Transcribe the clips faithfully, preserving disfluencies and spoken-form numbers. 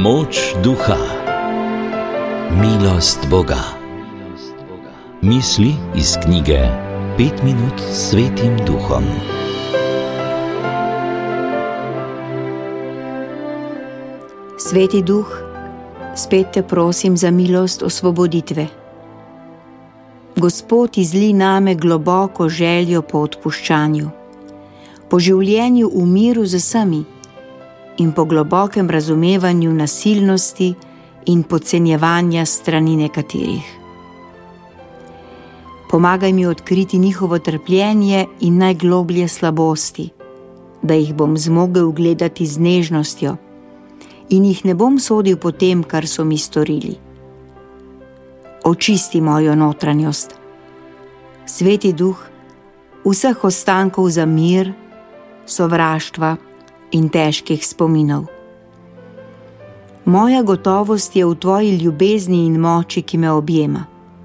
Moč duha, milost Boga. Misli iz knjige Pet minut s Svetim Duhom. Sveti Duh, spet te prosim za milost osvoboditve. Gospod izli name globoko željo po odpuščanju, po življenju v miru z vsemi in po globokem razumevanju nasilnosti in podcenjevanja strani nekaterih. Pomagaj mi odkriti njihovo trpljenje in najgloblje slabosti, da jih bom zmogel gledati z nežnostjo in jih ne bom sodil po tem, kar so mi storili. Očisti mojo notranjost. Sveti Duh, vseh ostankov za mir, sovraštva in težkih spominov. Moja gotovost je v tvoji ljubezni in moči, ki me objema.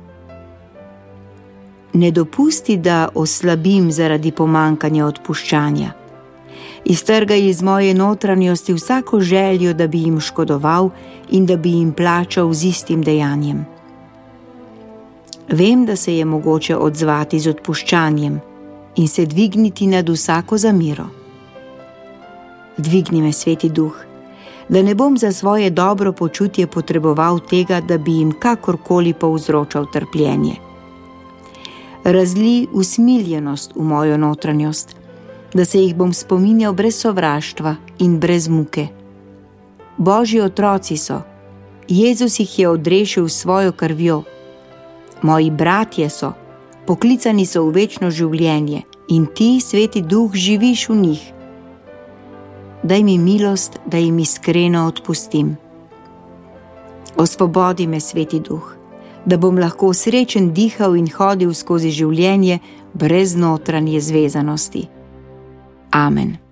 Ne dopusti, da oslabim zaradi pomankanja odpuščanja. Iztrgaj iz moje notranjosti vsako željo, da bi jim škodoval in da bi jim plačal z istim dejanjem. Vem, da se je mogoče odzvati z odpuščanjem in se dvigniti nad vsako zamero. Dvigni me, Sveti Duh, da ne bom za svoje dobro počutje potreboval tega, da bi jim kakorkoli povzročal trpljenje. Razlij usmiljenost v mojo notranjost, da se jih bom spominjal brez sovraštva in brez muke. Božji otroci so, Jezus jih je odrešil s svojo krvjo. Moji bratje so, poklicani so v večno življenje in ti, Sveti Duh, živiš v njih. Daj mi milost, da jim iskreno odpustim. Osvobodi me, Sveti Duh, da bom lahko srečen dihal in hodil skozi življenje brez notranje zvezanosti. Amen.